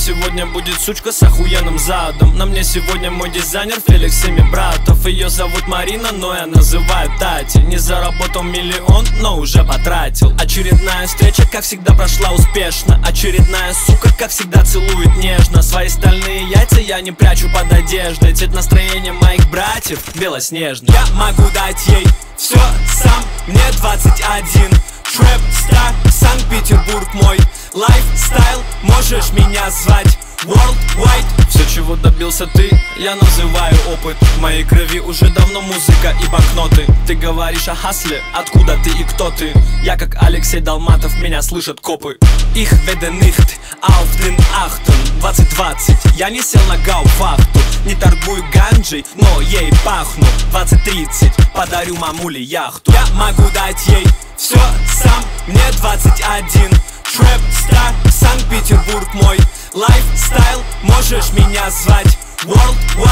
сегодня будет сучка с охуенным задом. На мне сегодня мой дизайнер Феликс Семибратов. Ее зовут Марина, но я называю Тати. Не заработал миллион, но уже потратил. Очередная встреча, как всегда, прошла успешно. Очередная сука, как всегда, целует нежно. Свои стальные яйца я не прячу под одеждой. Цвет настроения моих братьев белоснежный. Я могу дать ей все сам, мне 21. Трэп стар, Санкт-Петербург мой лайфстайл, можешь меня звать Worldwide. Все, чего добился ты, я называю опыт. В моей крови уже давно музыка и банкноты. Ты говоришь о хасле, откуда ты и кто ты? Я как Алексей Долматов, меня слышат копы. Ich werde nicht auf den Achten 2020, я не сел на гауфахту. Не торгую ганджей, но ей пахну. 2030, подарю мамуле яхту. Я могу дать ей все сам, мне 21. Трэп стар, Санкт-Петербург мой лайфстайл, можешь меня звать Worldwide.